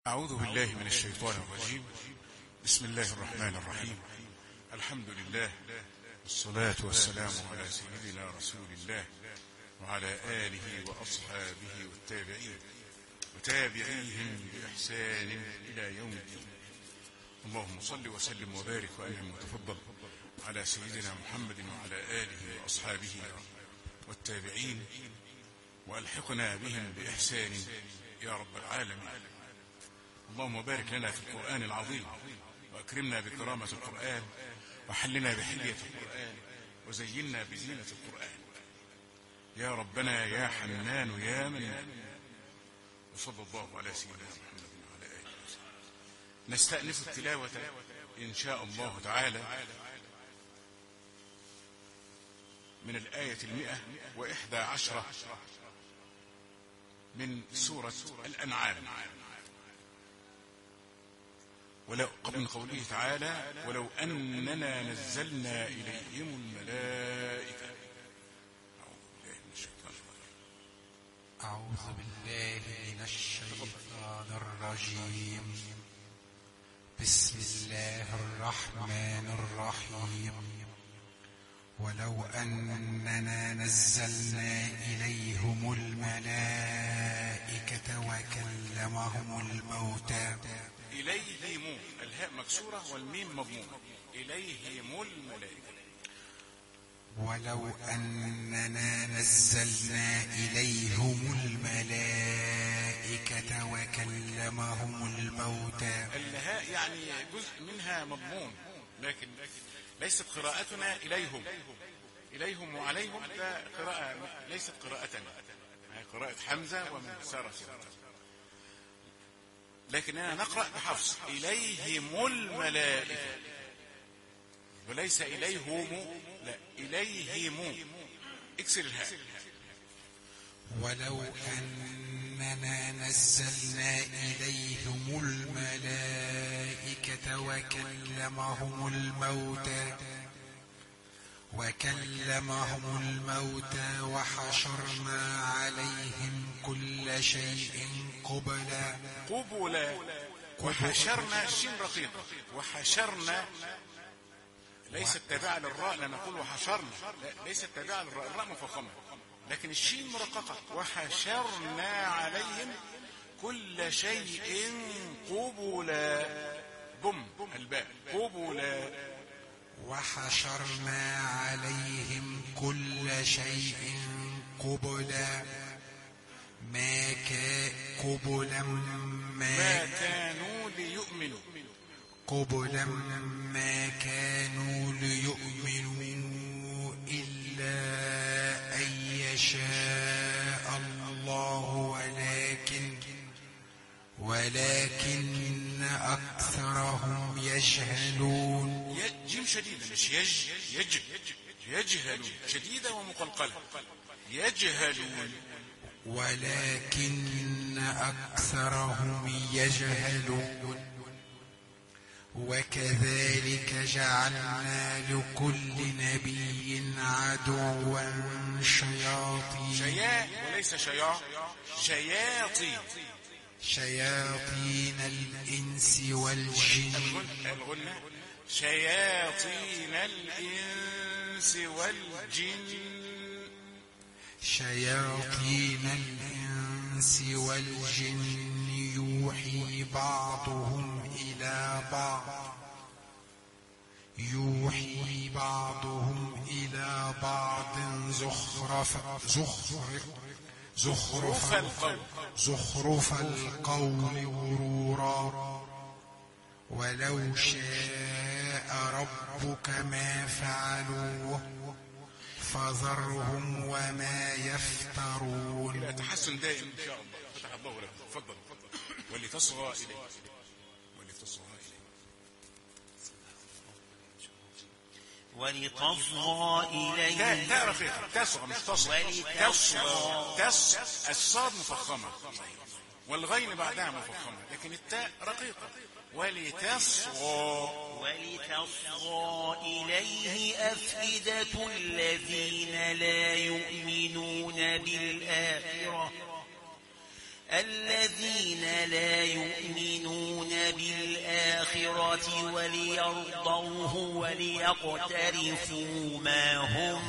أعوذ بالله من الشيطان الرجيم. بسم الله الرحمن الرحيم. الحمد لله والصلاة والسلام على سيدنا رسول الله وعلى آله وأصحابه والتابعين وتابعيهم بإحسان إلى يوم الدين. اللهم صل وسلم وبارك وأنعم وتفضل على سيدنا محمد وعلى آله وأصحابه والتابعين وألحقنا بهم بإحسان يا رب العالمين. اللهم بارك لنا في القرآن العظيم وأكرمنا بكرامة القرآن وحلنا بحلية القرآن وزينا بزينة القرآن يا ربنا يا حنان يا منان. وصلى الله على سيدنا محمد وعلى آله وسلم. نستأنف التلاوة إن شاء الله تعالى من الآية 111 من سورة الأنعام، ولو من قوله تعالى: ولو أننا نزلنا إليهم الملائكة. أعوذ بالله من الشيطان الرجيم. بسم الله الرحمن الرحيم. ولو أننا نزلنا إليهم الملائكة وكلمهم الموتى. إليهم الهاء مكسورة والميم مضمومة. إليهم الملائكة. ولو أننا نزلنا إليهم الملائكة وكلمهم الموتى. الهاء يعني جزء منها مضموم، لكن ليست قراءتنا إليهم. إليهم وعليهم ده قراءة ليست قراءتنا، هي قراءة حمزة ومن سارة، لكننا نقرأ بحفص إليهم الملائكة وليس إليهم، لا إليهم. اكسر الهاء. ولو أننا نزلنا إليهم الملائكة وكلمهم الموتى وحشرنا عليهم كل شيء قبلا. وحشرنا الشين رقيقة. وحشرنا ليست تابعة للراء، لا نقول وحشرنا، لا ليست تابعة للراء، الراء مفخمة لكن الشين مرققة. وحشرنا عليهم كل شيء قبلا. ضم الباء قبلا. وحشرنا عليهم كل شيء قبلا ما كانوا ليؤمنوا. قبلا ما كانوا ليؤمنوا إلا أن يشاء الله ولكن أكثرهم يجهلون. جيم شديدة مش يجهلون، شديدة ومقلقلة. يجهلون ولكن أكثرهم يجهلون. وكذلك جعلنا لكل نبي عدوا شياطين وليس شياطين الإنس والجن. الغنة شياطين الإنس والجن يوحي بعضهم إلى بعض زخرف القول غرورا. ولو شاء ربك ما فعلوه فذرهم وما يفترون. إلى تحسن دائم إن شاء الله. فتح الله لكم. تفضل. ولتصغى إليه. تصغى مش تصغى. الصاد مفخمة والغين بعدها مفخمة، لكن التاء رقيقة. ولتصغى إليه أفئدة الذين لا يؤمنون بالآخرة الذين لا يؤمنون بالآخرة وليرضوه وليقترفوا ما هم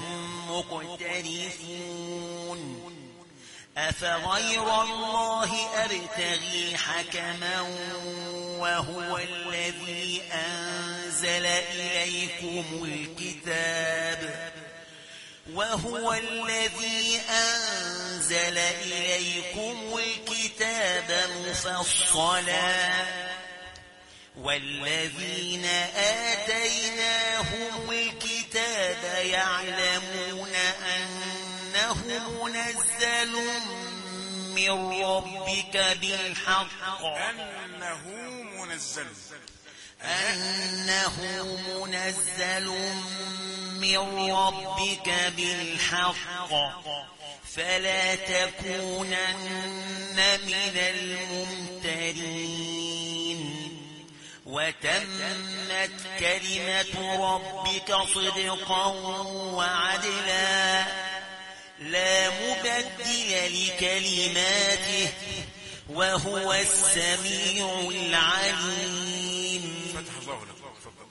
مقترفون أفغير الله أبتغي حكما وهو الذي أنزل إليكم الكتاب مفصلا والذين آتيناهم الكتاب يعلمون أنه منزل من ربك بالحق فلا تكونن من الممترين وتمت كلمة ربك صدقا وعدلا لا مبدل لكلماته وهو السميع العليم. فتح الله لك.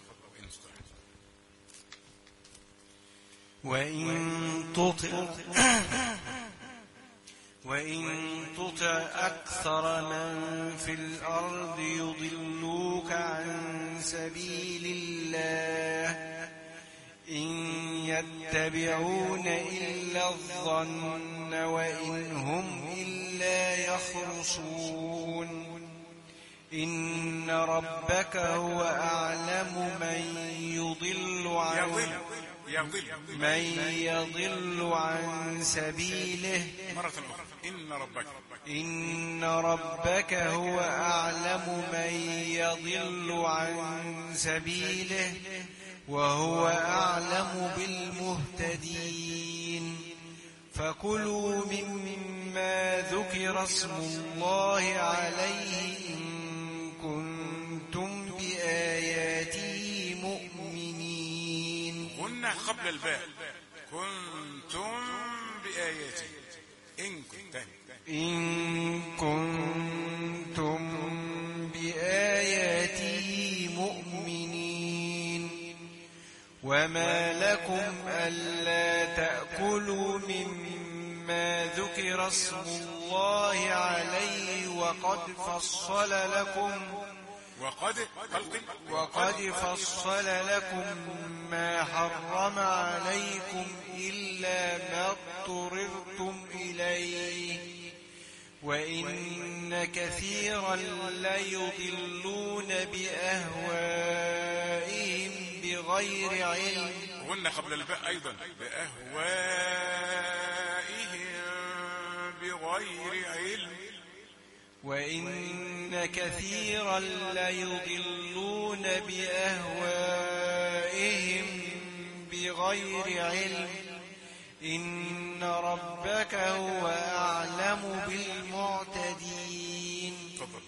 وإن تطع أكثر من في الأرض يضلوك عن سبيل الله إن يتبعون إلا الظن وإن هم إلا يخرصون إن ربك هو أعلم من يضل عن سبيله مرة أخرى إن ربك هو أعلم من يضل عن سبيله وهو أعلم بالمهتدين فكلوا مما ذكر اسم الله عليه إن كنتم بآياته مؤمنين. قلنا قبل الباء كنتم بآياته إن كنتم بآياته مؤمنين وما لكم ألا تأكلوا مما ذكر اسم الله عليه وقد فصل لكم ما حرم عليكم إلا ما اضطررتم إليه وإن كثيرا ليضلون بأهوائهم بغير علم. قلنا قبل الباء أيضا بأهوائهم بغير علم. وإن كثيرا ليضلون بأهوائهم بغير علم إن ربك هو أعلم بالمعتدين.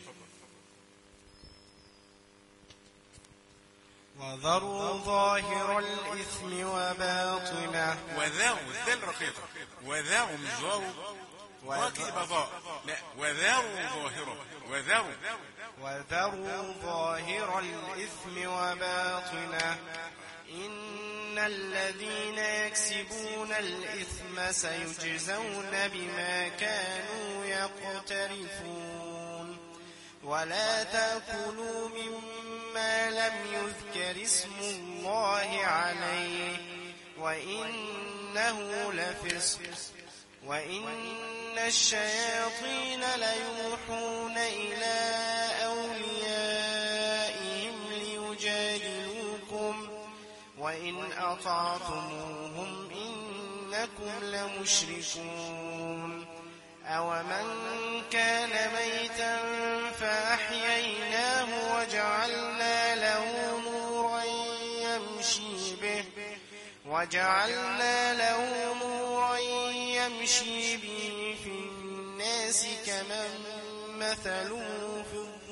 وذروا ظاهر الإثم وباطنه. وذروا الذل رقيقة وذروا مزار وكذب ضاء لا وذروا ظاهره وذروا ظاهر الإثم وباطنه إن الذين يكسبون الإثم سيجزون بما كانوا يقترفون ولا تأكلوا مما لم يذكر اسم الله عليه وإنه لفسق وإن الشياطين ليوحون إلى أوليائهم ليجادلوكم وإن أطعتموهم إنكم لمشركون أومن كان ميتا فأحييناه وجعلنا له نورا يمشي به في الناس كمن مثله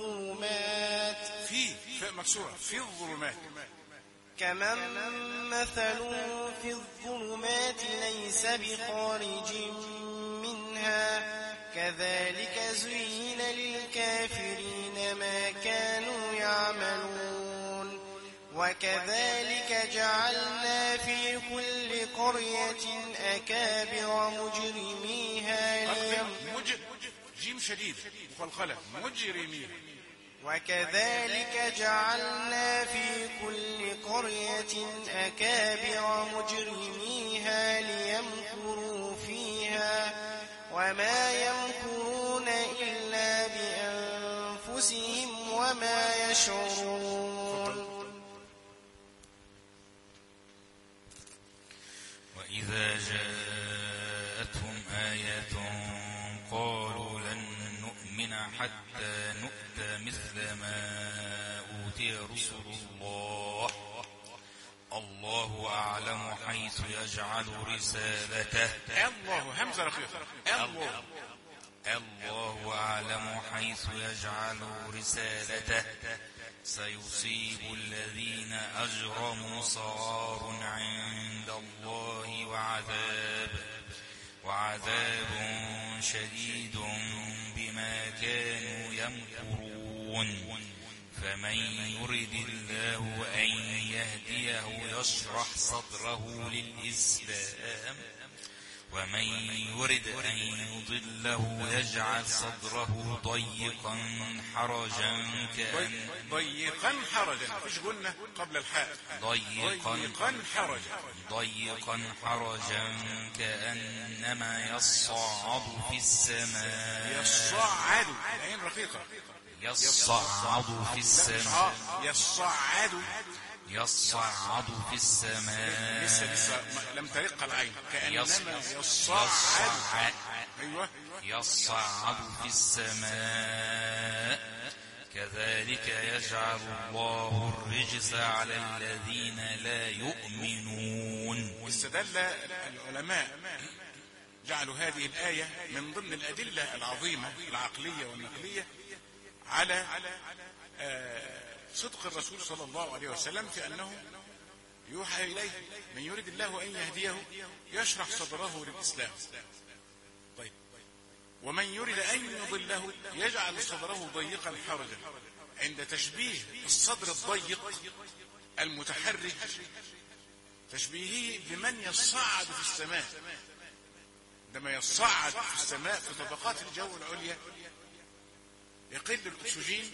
في الظلمات ليس بخارج منها كذلك زين للكافرين ما كانوا وكذلك جعلنا في كل قرية أكابر مجرميها جيم شديد مخلخلة مجرميها. وكذلك جعلنا في كل قرية أكابر مجرميها ليمكروا فيها وما يمكرون إلا بأنفسهم وما يشعرون. وإذا جاءتهم آية قالوا لن نؤمن حتى نؤتى مثل ما أوتي رسل الله الله أعلم حيث يجعل رسالته. الله همزة رخيصة. الله أعلم حيث يجعل رسالته سيصيب الذين أجرموا صغار عند الله وعذاب شديد بما كانوا يمكرون. فمن يرد الله أن يهديه يشرح صدره للإسلام ومن يرد أن يضله يجعل صدره ضيقا حرجا ضيقا حرجا. مش قلنا قبل الحاء ضيقا حرجا كأنما يصعد في السماء. العين رقيقة. يصعد في السماء. لسه لم ترق العين. كأنما يصعد في السماء. كذلك يجعل الله الرجس على الذين لا يؤمنون. استدل العلماء جعلوا هذه الآية من ضمن الأدلة العظيمة العقلية والنقلية على صدق الرسول صلى الله عليه وسلم في أنه يوحى إليه من يريد الله أن يهديه يشرح صدره للإسلام. طيب ومن يريد أن يضله يجعل صدره ضيقا حرجا. عند تشبيه الصدر الضيق المتحرج تشبيهه بمن يصعد في السماء. عندما يصعد في السماء في طبقات الجو العليا يقل الأكسجين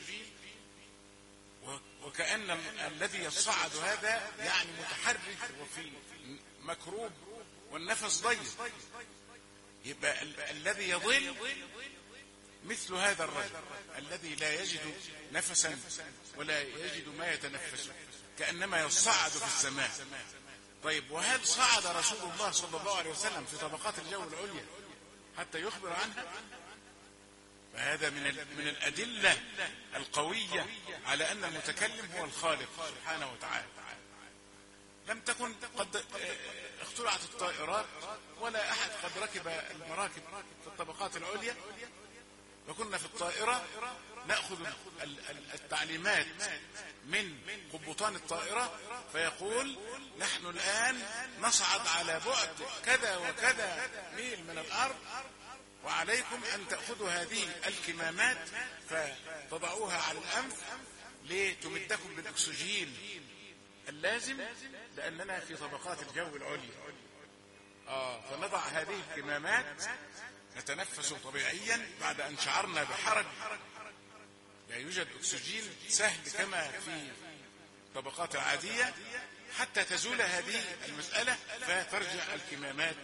وكأن الذي يصعد هذا يعني متحرك وفي مكروب والنفس ضيق. يبقى الذي يضل مثل هذا الرجل الذي لا يجد نفسا ولا يجد ما يتنفسه كأنما يصعد في السماء. طيب وهل صعد رسول الله صلى الله عليه وسلم في طبقات الجو العليا حتى يخبر عنها؟ فهذا من الأدلة القوية على أن المتكلم هو الخالق سبحانه وتعالى. لم تكن قد اخترعت الطائرات ولا أحد قد ركب المراكب في الطبقات العليا، وكنا في الطائرة نأخذ التعليمات من قبطان الطائرة فيقول نحن الآن نصعد على بعد كذا وكذا ميل من الأرض وعليكم أن تأخذوا هذه الكمامات فتضعوها على الأنف لتمدكم بالأكسجين اللازم لأننا في طبقات الجو العليا. فنضع هذه الكمامات نتنفس طبيعيا بعد أن شعرنا بحرج لا يوجد أكسجين سهل كما في الطبقات العادية حتى تزول هذه المسألة فترجع الكمامات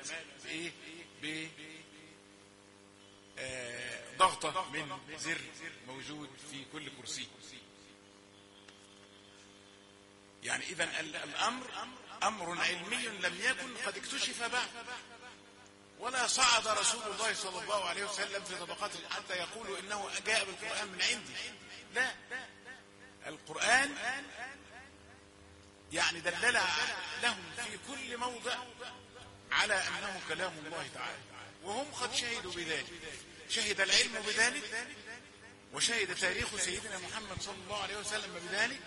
ضغطة من زر موجود في كل كرسي. يعني إذن الأمر أمر علمي لم يكن قد اكتشف بعد، ولا صعد رسول الله صلى الله عليه وسلم في طبقات حتى يقولوا إنه جاء بالقرآن من عندي. لا، القرآن يعني دلل لهم في كل موضع على أنه كلام الله تعالى، وهم قد شهدوا بذلك. شهد العلم بذلك وشهد تاريخ سيدنا محمد صلى الله عليه وسلم بذلك،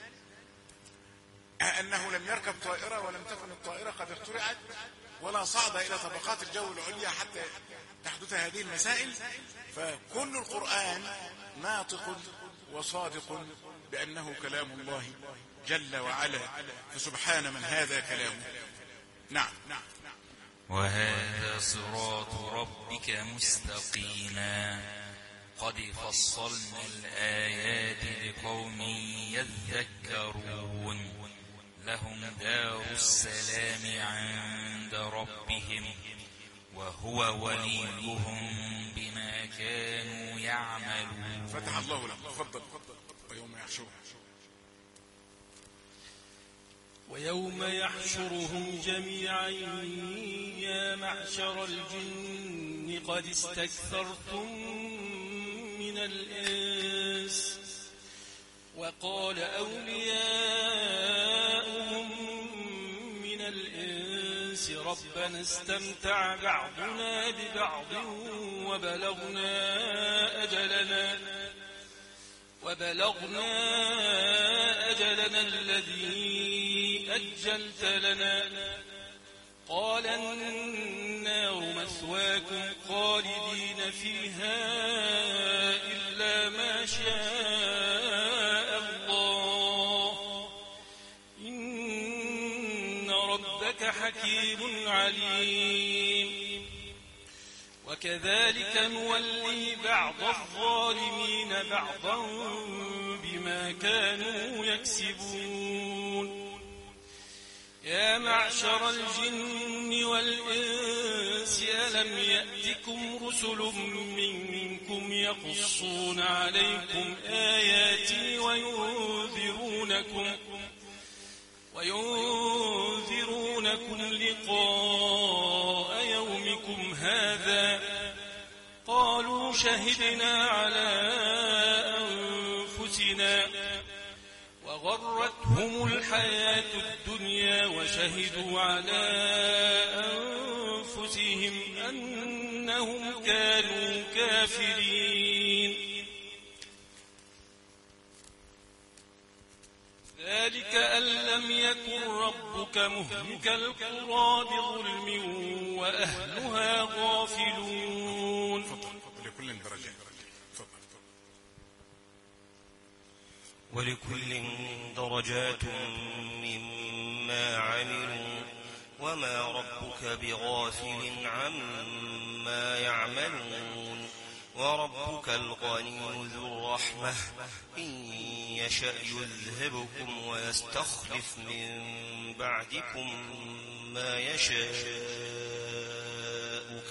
أنه لم يركب طائرة ولم تكن الطائرة قد اخترعت ولا صعد إلى طبقات الجو العليا حتى تحدث هذه المسائل. فكل القرآن ناطق وصادق بأنه كلام الله جل وعلا، فسبحان من هذا كلامه. نعم. وهذا صراط ربك مستقيما قد فصلنا الآيات لقوم يذكرون لهم دار السلام عند ربهم وهو وليهم بما كانوا يعملون. فتح الله لهم. تفضل. ويوم يحشرهم ويوم يحشرهم جميعا يا معشر الجن قد استكثرتم من الإنس وقال أولياؤهم من الإنس ربنا استمتع بعضنا ببعض وبلغنا أجلنا الذي أجلت لنا قال النار مثواكم خالدين فيها إلا ما شاء الله إن ربك حكيم عليم. وكذلك نولي بعض الظالمين بعضا بما كانوا يكسبون. يا معشر الجن والإنس ألم يأتكم رسل منكم يقصون عليكم آياتي وينذرونكم لقاء يومكم هذا قالوا شهدنا على أنفسنا وغرتهم الحياة الدنيا وشهدوا على أنفسهم أنهم كانوا كافرين. ذلك أن لم يكن ربك مهلك القرى بظلم وأهلها غافلون. لكل درجة. ولكل درجات مما عملوا وما ربك بغافل عما يعملون. وربك الغني ذو الرحمة إن يشأ يذهبكم ويستخلف من بعدكم ما يشاء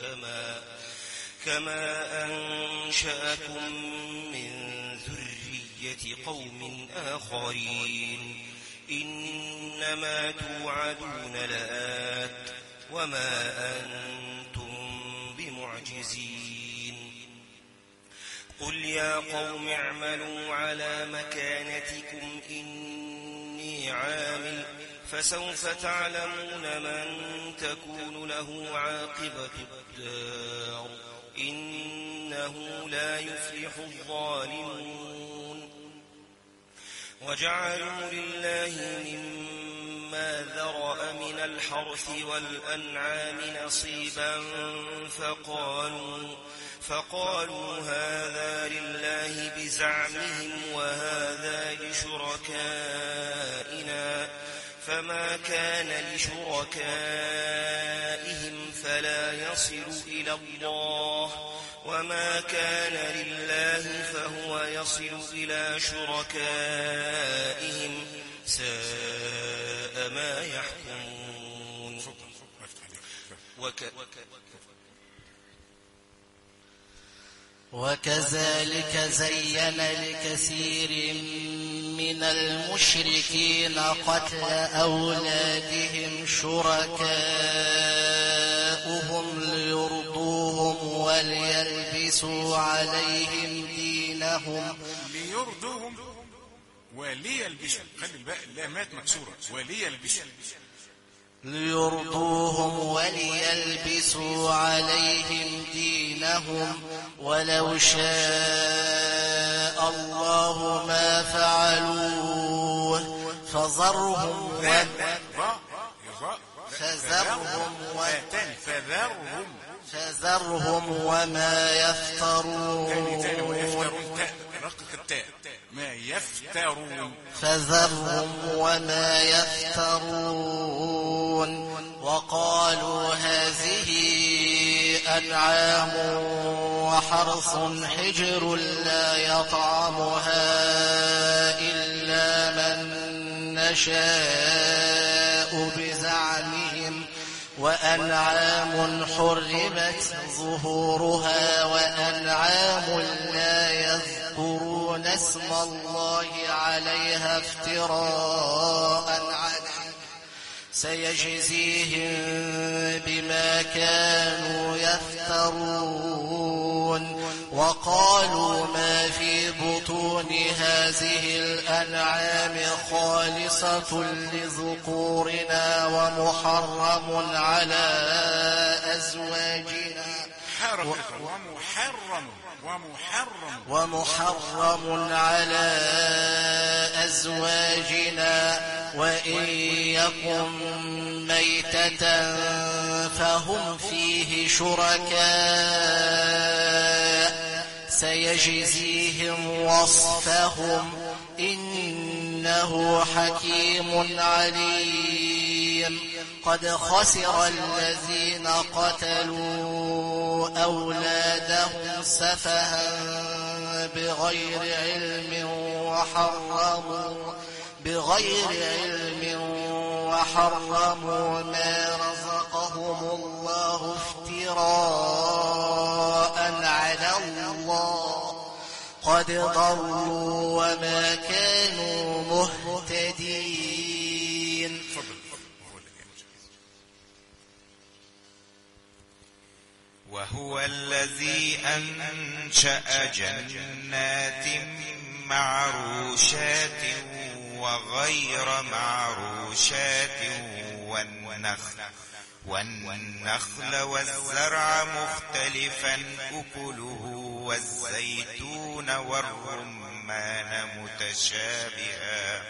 كما أنشأكم من ذرية قوم آخرين. إنما توعدون لآت وما أنتم بمعجزين. قل يا قوم اعملوا على مكانتكم إني عامل فسوف تعلمون من تكون له عاقبة الدار إنه لا يفلح الظالمون. وجعلوا لله مما ذرأ من الحرث والأنعام نصيبا فقالوا هذا لله بزعمهم وهذا لشركائنا فما كان لشركائهم فلا يصل إلى الله وما كان لله فهو يصل إلى شركائهم ساء ما يحكمون. وكذلك زين لكثير من المشركين قتل أولادهم شركاؤهم ليرضوهم وليلبسوا عليهم دينهم. ليرضوهم وليلبسوا، خلي الباقي اللامات مكسورة، ليرضوهم وليلبسوا عليهم دينهم ولو شاء الله ما فعلوه فذرهم وما يفترون. رقق التاء يفترون. فذرهم وما يفترون. وقالوا هذه أنعام وحرث حجر لا يطعمها إلا من نشاء بزعمهم وأنعام حرمت ظهورها وأنعام لا يذكرون اسم الله عليها افتراء عليه سيجزيهم بما كانوا يفترون. وقالوا ما في بطون هذه الأنعام خالصة لذكورنا ومحرم على أزواجنا ومحرم على أزواجنا وإن يكن ميتة فهم فيه شركاء سيجزيهم وصفهم إنه حكيم عليم. قد خسر الذين قتلوا أولادهم سفها بغير علم وحرموا ما رزقهم الله افتراء على الله قد ضلوا وما كانوا مهتدين. وهو الذي أنشأ جنات معروشات وغير معروشات والنخل والزرع مختلفا أكله والزيتون والرمان متشابها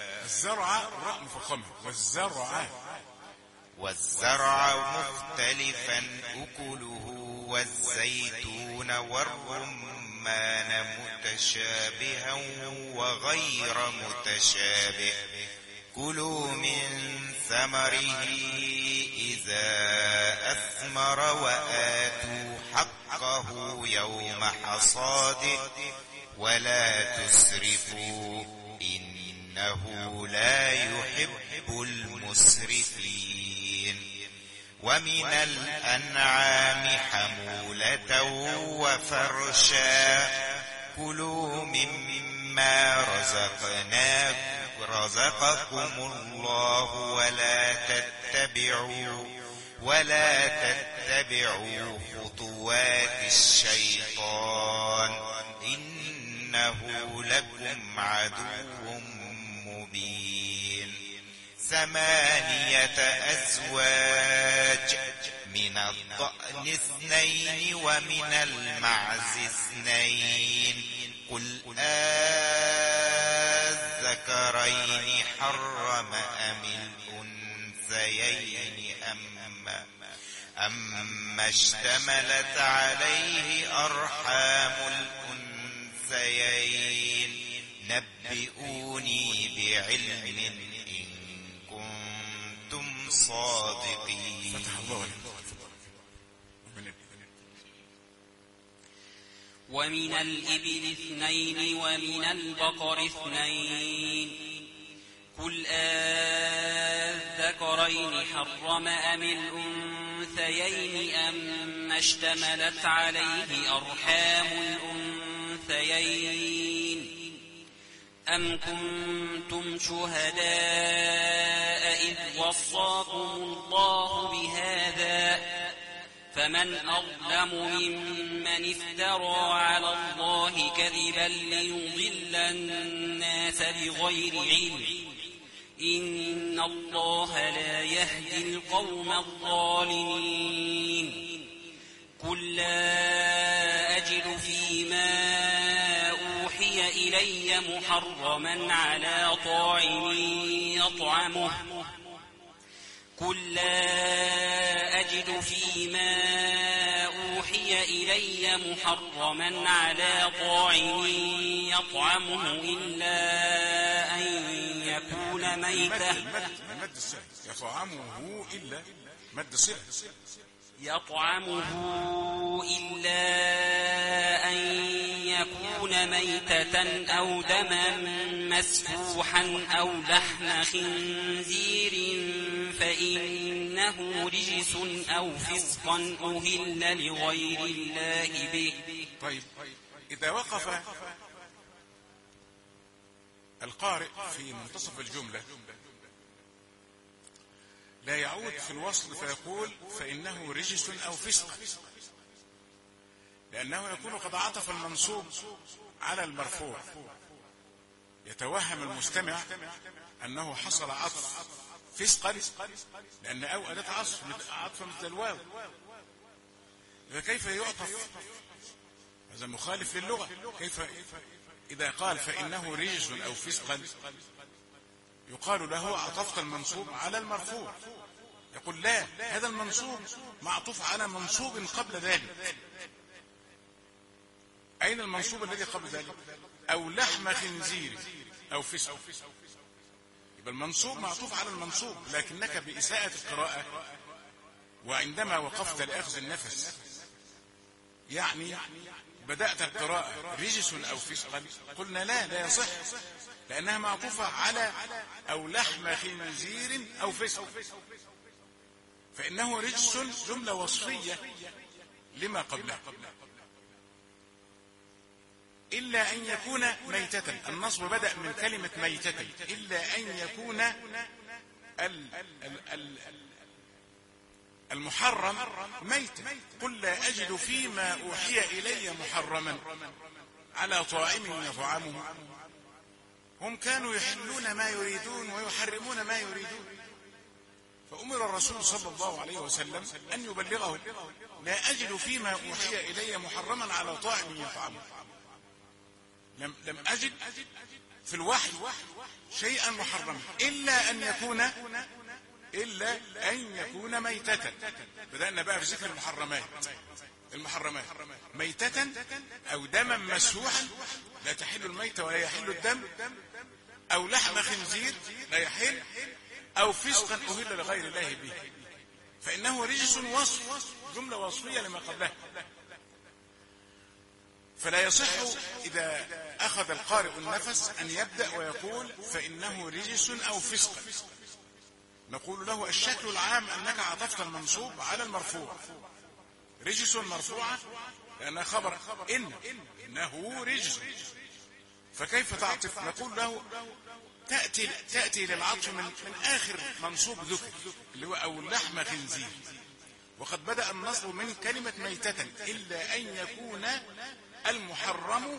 والزرع مختلفا أكله والزيتون والرمان متشابها وغير متشابه كلوا من ثمره إذا أثمر وآتوا حقه يوم حصاده ولا تسرفوا إنه لا يحب المسرفين. ومن الأنعام حمولة وفرشا كلوا مما رزقكم الله ولا تتبعوا خطوات الشيطان إنه لكم عدو مبين. 8 أزواج من الضأن 2 ومن المعز 2 قل الذكرين حرم أم الأنثيين أما اشتملت عليه أرحام الأنثيين نبئوني بعلم إن كنتم صادقين. ومن الإبل 2 ومن البقر 2 قل الذكرين حرم أم الأنثيين أما اشتملت عليه أرحام الأنثيين أم كنتم شهداء إذ وصاكم الله بهذا فمن أظلم ممن افترى على الله كذبا ليضل الناس بغير علم إن الله لا يهدي القوم الظالمين. قل لا أجد فيما أوحي إلي محرما على طاعم يطعمه قل لا أجد فيما أوحي أوحي إلي محرما على طاعم يطعمه إلا أن يكون ميتة مد السهل يطعمه إلا مد صلة يطعمه إلا أن يكون ميتة أو دما مسفوحا أو لحم خنزير فإنه رجس أو فسقا أهل لغير الله به. طيب إذا وقف القارئ في منتصف الجملة لا يعود في الوصل فيقول فإنه رجس أو فسق، لأنه يكون قد عطف المنصوب على المرفوع، يتوهم المستمع أنه حصل عطف فسقا لأن أو أداة عطف مثل الواو، فكيف يعطف؟ هذا مخالف للغة. كيف إذا قال فإنه رجس أو فسقا يقال له عطفت المنصوب على المرفوع؟ يقول لا، هذا المنصوب معطوف على منصوب قبل ذلك. أين المنصوب الذي قبل ذلك؟ أو لحم خنزير أو فسق. يبقى المنصوب معطوف على المنصوب، لكنك بإساءة القراءة وعندما وقفت لأخذ النفس يعني بدأت القراءة رجس أو فسقا، قلنا لا يصح، لأنها معطوفة على أو لحم خنزير أو فسق. فإنه رجس جملة وصفية لما قبلها، إلا أن يكون ميتة. النصب بدأ من كلمة ميتة، إلا أن يكون المحرم ميتا. قل لا أجد فيما أوحي إلي محرما على طاعم يطعمه. هم كانوا يحلون ما يريدون ويحرمون ما يريدون، فأمر الرسول صلى الله عليه وسلم أن يبلغه لا أجد فيما أوحي إلي محرما على طاعم يطعمه. لم أجد في الوحي شيئا محرما إلا أن يكون ميتة. بدأنا بقى في ذكر المحرمات ميتة أو دما مسفوحا لا تحل الميتة ولا يحل الدم، أو لحم خنزير لا يحل، أو فسقا أهل لغير الله به. فإنه رجس وصف، جملة وصفية لما قبلها. فلا يصح إذا أخذ القارئ النفس أن يبدأ ويقول فإنه رجس أو فسق. نقول له الشكل العام أنك عطفت المنصوب على المرفوع، رجس مرفوعة لأنها خبر إنه رجس، فكيف تعطف؟ نقول له تأتي للعطف من آخر منصوب ذكر اللي هو أو لحم خنزير، وقد بدأ النصب من كلمة ميتة، إلا أن يكون المحرم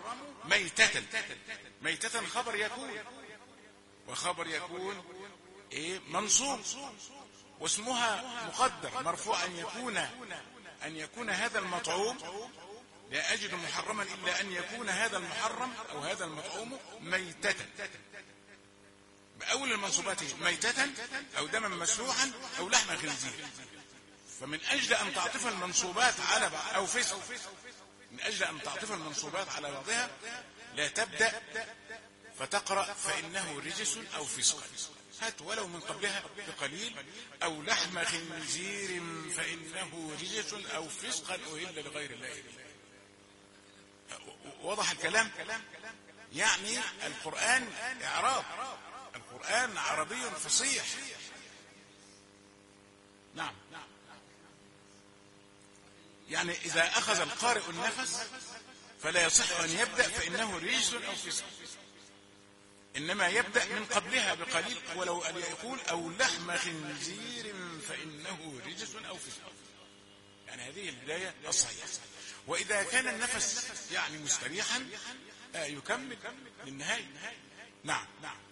ميتة خبر يكون، وخبر يكون منصوب، واسمها مقدر مرفوع أن يكون هذا المطعوم. لا أجد محرما إلا أن يكون هذا المحرم أو هذا المطعوم ميتة. بأول المنصوبات ميتة أو دما مسفوحا أو لحم خنزير. فمن أجل أن تعطف المنصوبات على بعض أو فسق، من أجل أن تعطف المنصوبات على بعضها لا تبدأ فتقرأ فإنه رجس أو فسق، هات ولو من قبلها بقليل أو لحم خنزير فإنه رجس أو فسقا أهل لغير الله. وضح الكلام؟ يعني القرآن إعراب، القرآن عربي فصيح. نعم، يعني إذا أخذ القارئ النفس فلا يصح أن يبدأ فإنه رجس أو فسق، إنما يبدأ من قبلها بقليل، ولو أن يقول أو لحم خنزير فإنه رجس أو فسق. يعني هذه البداية الصحيحة. وإذا كان النفس يعني مستريحا يكمل للنهاية. نعم.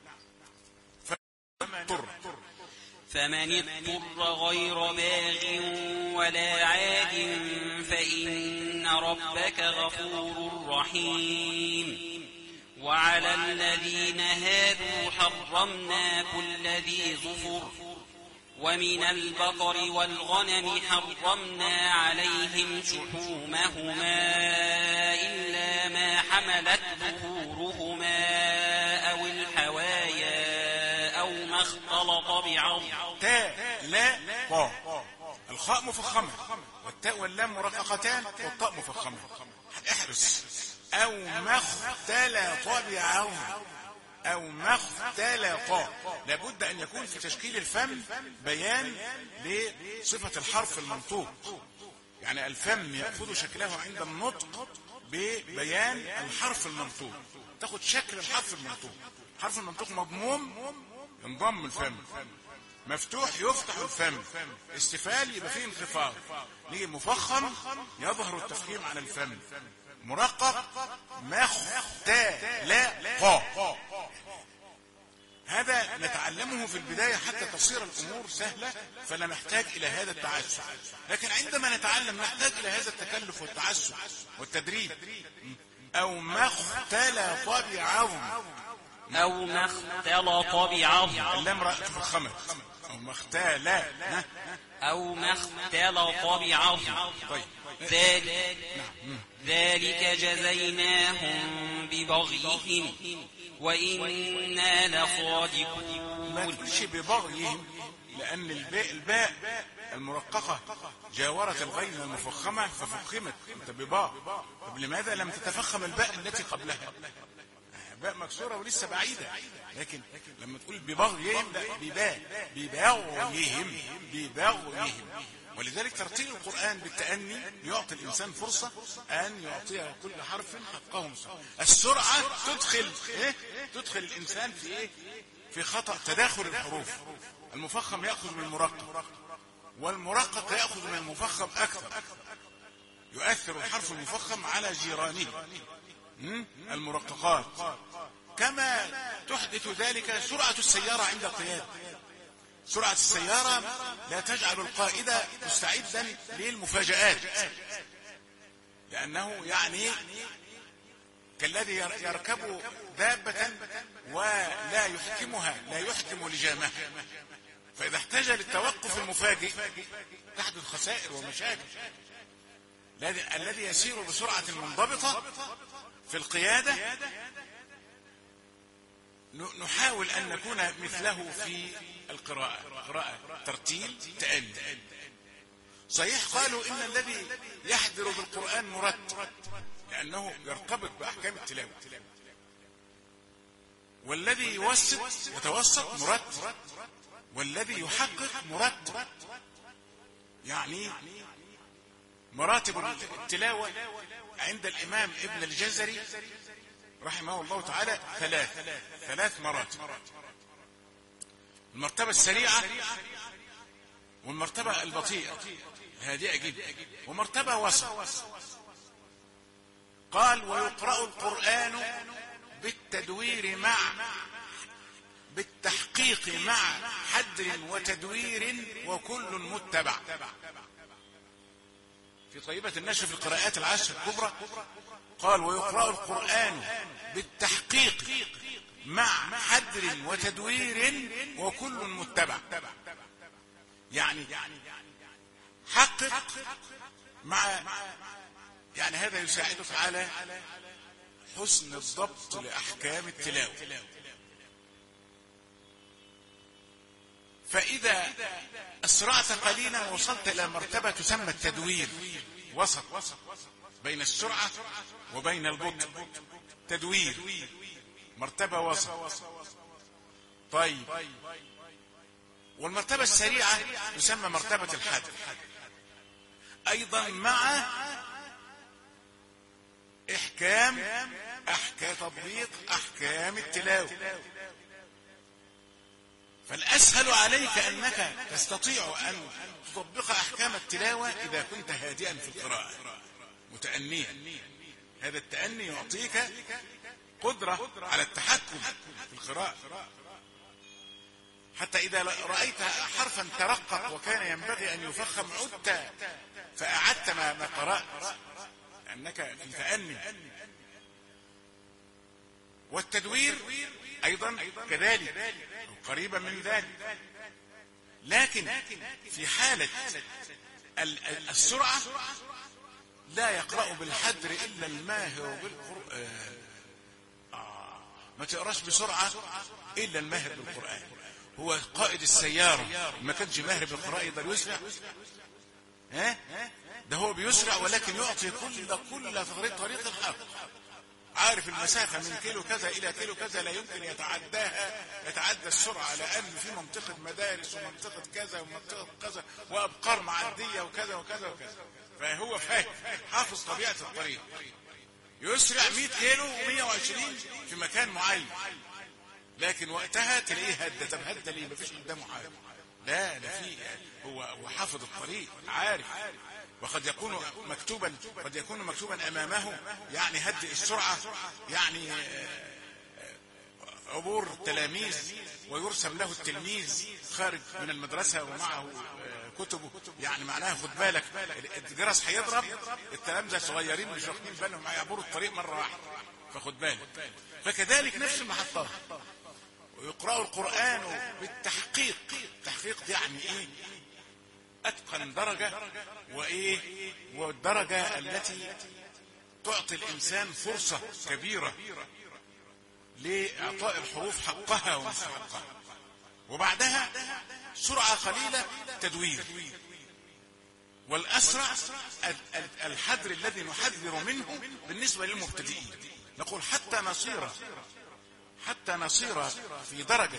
فمن اضطر غير باغ ولا عاد فإن ربك غفور رحيم. وعلى الذين هادوا حرمنا كل ذي ظفر ومن البقر والغنم حرمنا عليهم شحومهما إلا ما حملت ظهورهما أو الحوايا أو ما اختلط بعظم. تاء لا طاء، الخاء مفخمة والتاء واللام مرققتان والطاء مفخمة. احرص. أو ما اختلط بعظم، أو ما اختلط، لابد أن يكون في تشكيل الفم بيان لصفة الحرف المنطوق. يعني الفم يأخذ شكله عند النطق ببيان الحرف المنطوق، تأخذ شكل الحرف المنطوق. الحرف المنطوق مضموم ينضم الفم، مفتوح يفتح الفم، استفال يبقى فيه انخفاض، نيجي مفخم يظهر التفخيم عن الفم، مرقق مختلط. هذا نتعلمه في البداية حتى تصير الأمور سهلة، فلا نحتاج إلى هذا التعسف. لكن عندما نتعلم نحتاج إلى هذا التكلف والتعسف والتدريب. أو ما اختلط بعظم، أو ما اختلط بعظم، اللام رأت فخمت. أو ما اختلط، أو ما اختلط بعظم. طيب. ذلك جزيناهم ببغيهم وإنا لصادقون. ما تقولش ببغيهم، لأن الباء المرققة جاورت الغين المفخمة ففخمت. انت بباء، طب لماذا لم تتفخم الباء التي قبلها؟ باء مكسورة ولسه بعيدة. لكن لما تقول ببغيهم، لا، ببغيهم. ولذلك ترتيل القرآن بالتأني يعطي الإنسان فرصة أن يعطي كل حرف حقه. السرعة تدخل الإنسان في خطأ تداخل الحروف. المفخم يأخذ من المرقق، والمرقق يأخذ من المفخم أكثر، يؤثر الحرف المفخم على جيرانه المرققات. كما تحدث ذلك سرعة السيارة عند القيادة. سرعة السيارة لا تجعل القائد مستعدا للمفاجآت، لأنه يعني كالذي يركب دابة ولا يحكمها، لا يحكم لجامها، فإذا احتاج للتوقف المفاجئ تحدث خسائر ومشاكل. الذي يسير بسرعة منضبطة في القيادة نحاول أن نكون مثله في القراءة ترتيل تأني. صحيح قالوا إن الذي يحضر بالقرآن مرتب لأنه يرتبط بأحكام التلاوة، والذي يتوسط مرتب، والذي يحقق مرتب. يعني مراتب التلاوة عند الإمام ابن الجزري رحمه الله تعالى ثلاث مراتب: المرتبة السريعة، والمرتبة البطيئة هادئة جدا، ومرتبة وسط. قال: ويقرأ القرآن بالتدوير بالتحقيق مع حدر وتدوير وكل متبع. في طيبة النشر في القراءات العشر الكبرى قال: ويقرأ القرآن بالتحقيق مع حدر وتدوير وكل متبع. يعني حقق يعني هذا يساعدك على حسن الضبط لأحكام التلاوة. فإذا أسرعت قليلا وصلت إلى مرتبة تسمى التدوير، وسط بين السرعة وبين البطء، تدوير، مرتبة وسط. طيب، والمرتبة السريعة تسمى مرتبة الحدر، أيضا مع تطبيق أحكام التلاوة. فالأسهل عليك أنك تستطيع أن تطبق أحكام التلاوة إذا كنت هادئا في القراءة متأنيا. هذا التأني يعطيك قدرة على التحكم في القراءة، حتى إذا رأيت حرفا ترقق وكان ينبغي أن يفخم عدت فأعدت ما قرأت، أنك في تأني. والتدوير أيضا كذلك، قريبا من ذلك. لكن في حالة السرعة لا يقرأ بالحدر إلا الماهر بالقرآن. ما تقراش بسرعة إلا الماهر بالقرآن. هو قائد السيارة ما كانش ماهر بالقراءة يقدر يسرع؟ ده هو بيسرع ولكن يعطي كل طريق الحق، عارف المسافة من كيلو كذا إلى كيلو كذا لا يمكن يتعدى السرعة، لأن في منطقة مدارس ومنطقة كذا ومنطقة كذا وأبقار معدية وكذا وكذا وكذا. فهو فاهم حافظ طبيعة الطريق، يسرع 100 كيلو و120 في مكان معين، لكن وقتها تلاقيه هدى. طب هدى ليه؟ مفيش قدامه حاجة. لا في هو حافظ الطريق، عارف. وقد يكون مكتوبا امامه، يعني هدئ السرعة، يعني عبور تلاميذ ويرسم له التلميذ خارج من المدرسة ومعه كتبه، يعني معناها خد بالك الجرس هيضرب، التلامذة صغيرين مش واخدين بالهم هيعبروا الطريق مرة واحدة، فخد بالك. فكذلك نفس المحطات ويقرأوا القرآن بالتحقيق. تحقيق يعني ايه؟ اتقن درجة، وايه؟ والدرجة التي تعطي الانسان فرصة كبيرة لاعطاء الحروف حقها ومستحقها، وبعدها سرعة قليلة تدوير. والاسرع الحذر الذي نحذر منه بالنسبة للمبتدئين، نقول حتى نصير في درجة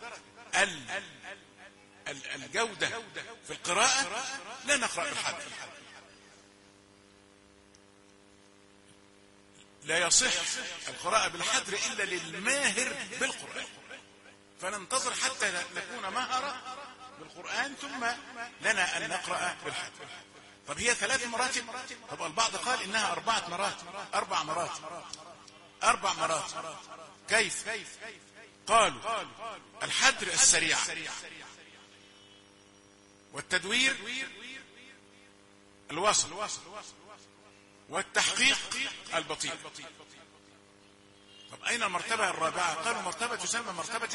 الجودة في القراءة لا نقرأ بالحذر. لا يصح القراءة بالحذر إلا للماهر بالقرآن، فننتظر حتى نكون ماهرة بالقرآن ثم لنا أن نقرأ بالحذر. طب هي 3 مراتب؟ طب البعض قال إنها 4 مراتب. 4 مراتب. كيف؟ قالوا الحذر السريع، والتدوير الوسط، والتحقيق البطيء. طب أين المرتبة الرابعة؟ قالوا مرتبة تسمى مرتبة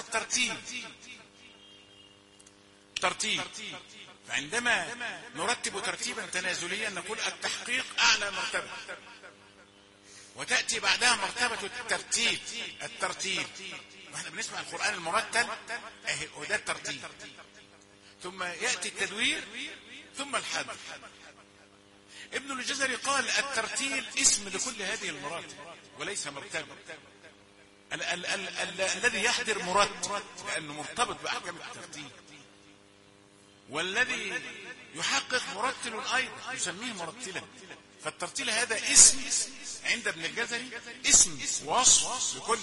الترتيب. فعندما نرتب ترتيبا تنازليا نقول التحقيق أعلى مرتبة، وتأتي بعدها مرتبة الترتيب. واحنا بنسمع القرآن المرتل وده الترتيب، ثم يأتي التدوير، ثم الحذر. ابن الجزري قال الترتيل اسم لكل هذه المراتب وليس مرتبة. الذي يحذر مرتب لأنه مرتبط بأحكام الترتيب، والذي يحقق مرتل أيضا يسميه مرتلا. فالترتيل هذا اسم عند ابن الجزري، اسم وصف لكل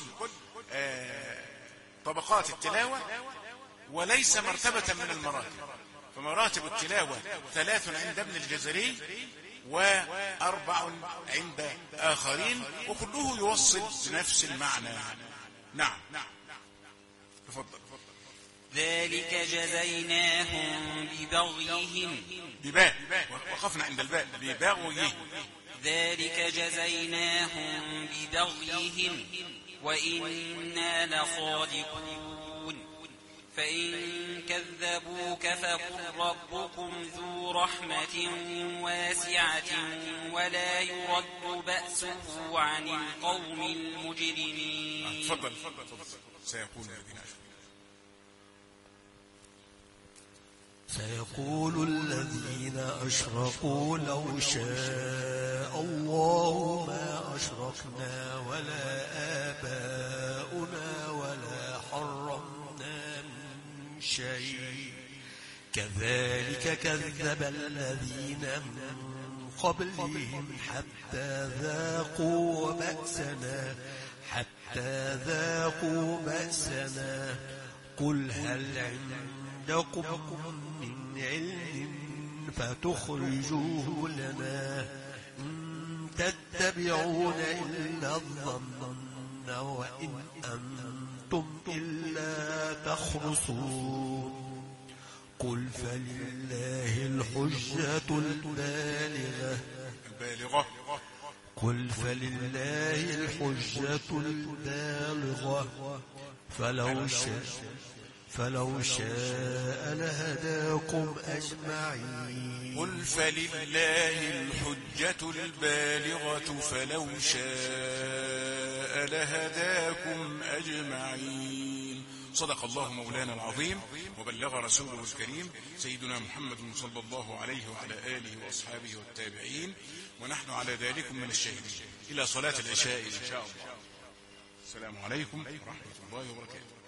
طبقات التلاوة، وليس مرتبة من المراتب. فمراتب التلاوة 3 عند ابن الجزري و4 عند آخرين، وكله يوصل بنفس المعنى. نعم. تفضل. ذلك جزيناهم ببغيهم. وقفنا عند الباء. ببغيهم. ذلك جزيناهم ببغيهم وإنا لصادقون. فإن كذبوك فقل ربكم ذو رحمة واسعة ولا يرد بأسه عن القوم المجرمين. تفضل. سيقول الذين أشركوا لو شاء الله ما أشركنا ولا آباؤنا ولا حرمنا من شيء كذلك كذب الذين من قبلهم حتى ذاقوا بأسنا قل هل عندكم من علم فتخرجوه لنا إن تتبعون إلا الظن وإن أنتم إلا تخرصون قل فلله الحجة البالغة فلو شاء لهداكم أجمعين قل فلله الحجة البالغة فلو شاء لهداكم أجمعين. صدق الله مولانا العظيم وبلغ رسوله الكريم سيدنا محمد صلى الله عليه وعلى آله وأصحابه والتابعين، ونحن على ذلك من الشاهدين. إلى صلاة العشاء إن شاء الله. السلام عليكم ورحمة الله وبركاته.